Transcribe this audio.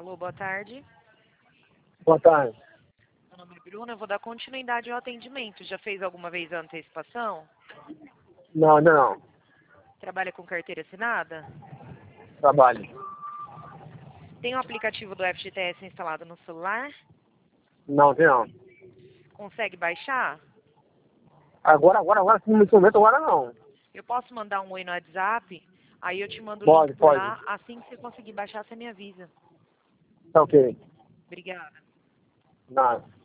Alô, boa tarde. Boa tarde. Meu nome é Bruna, eu vou dar continuidade ao atendimento. Já fez alguma vez a antecipação? Não, não. Trabalha com carteira assinada? Trabalho. Tem o aplicativo do FGTS instalado no celular? Não, tem não. Consegue baixar? Agora, nesse momento, agora não. Eu posso mandar um oi no WhatsApp? Aí eu te mando o Pode, link por pode. lá. Assim que você conseguir baixar, você me avisa. Tá ok. Obrigada. Nada.